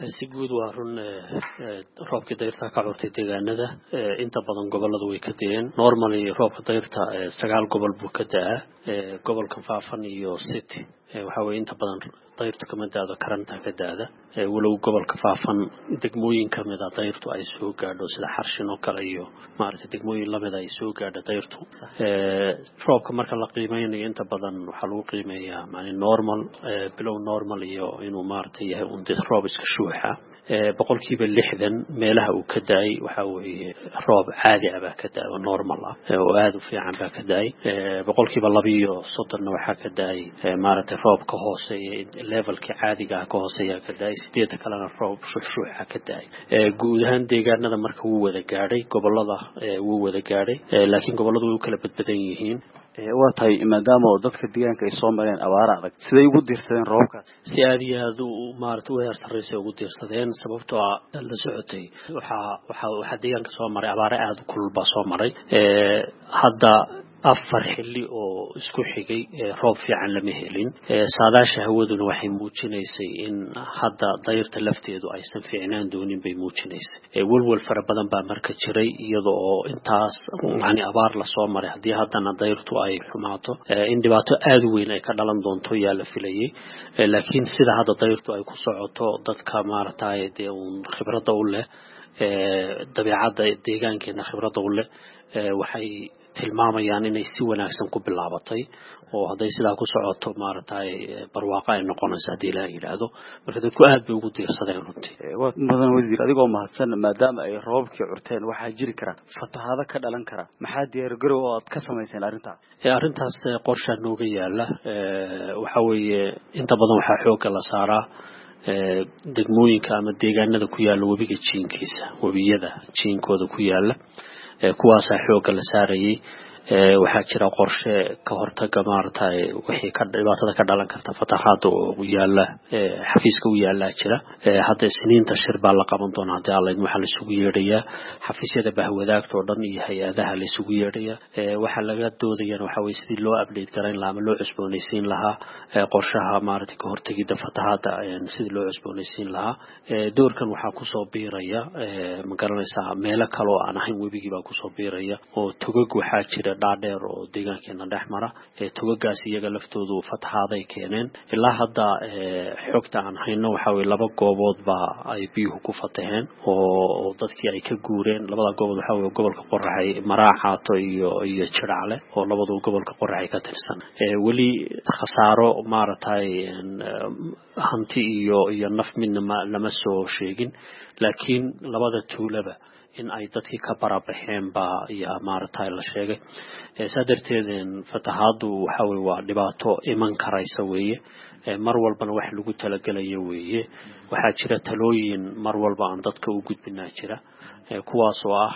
si guud waa run roobka dayrta ka curtay deegaanada inta badan gobolada way ka deeyeen normally roobka dayrta 9 gobol buu ka daa gobolka Faafan iyo City waxa way inta badan dayrta kama daado karanta ka daada walow gobolka Faafan degmooyin kamid ah dayrtu ay soo gaadho sida Xarshin oo kale iyo maaragtay degmooyin lamid ay soo gaadho dayrtu roobka marka la qiimeeyo inta badan waxa lagu qiimeeyaa macni normal below normal iyo inuu maaragtay yahay roob iska shuuxa boqolkiiba 60 meelaha uu ka daay waxa weeye roob caadi ah ka daay oo normal ah oo aad u fiican ka daay boqolkiiba 32 waxa ka daay maaragtay roob ka hooseeya levelka caadiga ah ka hooseeya ka daay sideed kalena roob shuuxa ka daay guud ahaan deegaanada marka uu wada gaaray gobolada uu wada gaaray laakiin goboladu way kala badbadan yihiin waa tahay maadaama dadka deegaanka ay soo mareen abaar adag siday ugu diirsadeen roobka si aad iyo aad u maartay way sarreysay ugu diirsadeen sababtoo ah la socotay waxa deegaanka soo maray abaar aad u kulul ba soo maray hadda afar xilli oo isku xigay roob fiican lama helin saadaasha hawaduna waxay muujinaysay in hadda dayrta lafteedu aysan fiicnaan doonin bay muujinaysay walwal fara badan baa marka jiray iyadoo intaas macni abaar la soo maray hadii haddana dayrtu ay xumaato in dhibaato aad weyn ay ka dhalan doonto yaa la filayay laakiin sida hadda dayrtu ay ku socoto dadka maaragtay khibrada u leh dabeecadda deegaankeena khibrada u leh waxay tilmaamayaan inay si wanaagsan ku bilaabatay oo haday sidaa ku socoto maaragtay barwaaqo ay noqonayso hadii la yiraahdo marka dadku aad bay ugu diirsadeen runtii mudan wasiir adigoo mahadsan maadaama ay roobkii curteen waxa jiri kara fatahaado ka dhalan kara maxaa diyaar garow oo aad ka sameeyeen arintaas qorshe nooga yaala waxa weeye inta badan waxa xoog la saaraa degmooyinka ama deegaanada ku yaala wabiga jiinkiisa wabiyada jiinkooda ku yaala kuwaas xoog la saarayay waxa jira qorshe ka hortaga maartay wixii ka dhibaatada ka dhalan karta fatahaado oo yaala xafiiska u yaala jira hadda isniinta shir baa la qaban doonaa hadii alla waxa la isugu yeedhayaa xafiisyada bahwadaagta oo dhan iyo hay'adaha la isugu yeedhayaa waxa laga doodayaan waxa way sidii loo update garan lahaa ama loo cusboonaysiin lahaa qorshaha maartay ka hortagida fatahaada sidii loo cusboonaysiin lahaa doorkan waxa ku soo biiraya ma garanaysaa meelo kale oo aan ahayn webigii baa ku soo biiraya oo togag waxa jira dhaadheer oo deegaankeena dhexmara togagaas iyaga laftoodu fatahaad ay keeneen ilaa hadda xogta aan hayno waxa way laba goobood baa ay biyuhu ku fataheen oo dadkii ay ka guureen labada goobood waxa way gobolka Qorraxay Maraaxaato iyo Jiraale oo labadu gobolka Qorraxay ka tirsan wali khasaaro maartay hanti iyo naf midna lama soo sheegin laakiin labada tuulaba in ay dadkii ka barabaxeen baa iyo maartay la sheegay sadarteedin fatahaadu waxa way waa dhibaato iman karaysa weeye mar walbana wax lagu talagalayo weeye waxa jira talooyin mar walba aan dadka u gudbinaa jira kuwaas oo ah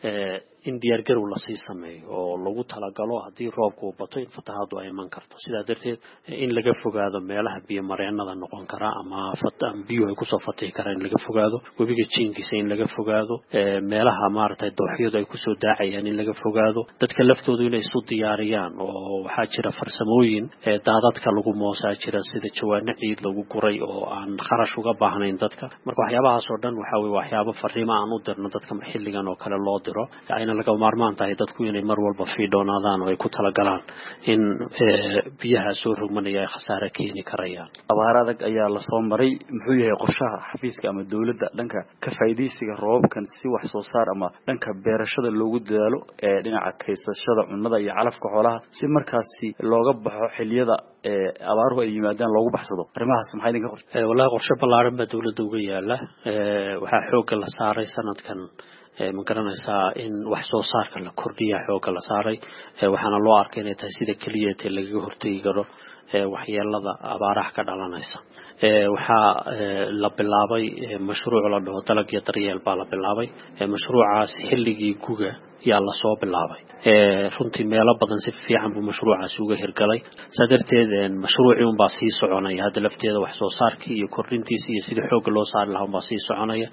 in diyaar garow la sii sameeyo oo lagu talagalo hadii roobku bato in fatahaadu ay iman karto sida darteed in laga fogaado meelaha biyo mareenada noqon kara ama biyo ay ku soo fatay karaan laga fogaado wabiga jiinkiisa in laga fogaado meelaha maartay dooxyadu ay ku soo daacayaan in laga fogaado dadka laftoodu inay isu diyaariyaan oo waxa jira farsamooyin daadadka lagu moosaa jira sida jawaano ciid lagu guray oo aan kharash uga baahnayn dadka marka waxyaabahaas oo dhan waxa way waxyaabo fariimo aan u dirno dadka xilligan oo kale loo diro laga maarmaan tahay dadku inay mar walba fiidoonaadaan oo ay ku talagalaan in biyaha soo rogmanaya khasaare keeni karayaan abaar adag ayaa la soo maray muxuu yahay qorshaha xafiiska ama dawladda dhanka ka faa'iideysiga roobkan si wax soo saar ama dhanka beerashada loogu dadaalo dhinaca kaysashada cunnada iyo calafka xoolaha si markaasi looga baxo xilliyada abaaruhu ay yimaadaan loogu baxsado arimahaas maxay idinka qortay wallahi qorshe ballaaran baa dawladda uga yaala waxa xoog la saaray sanadkan ma garanaysaa in wax soo saarka la kordhiyo xoog la saaray waxaana loo arkay inay tahay sida kaliya ee laga hortagi karo waxyeelada abaaraha ka dhalanaysa waxa la bilaabay mashruuc la dhaho dalag iyo daryeel baa la bilaabay mashruucaas xilligii guga yaa la soo bilaabay runtii meelo badan si fiican buu mashruucaas uga hirgalay sadarteed mashruucii baa sii soconaya hadda lafteeda wax soo saarkii iyo kordhintiisa iyo sidii xoog loo saari lahaa baa sii soconaya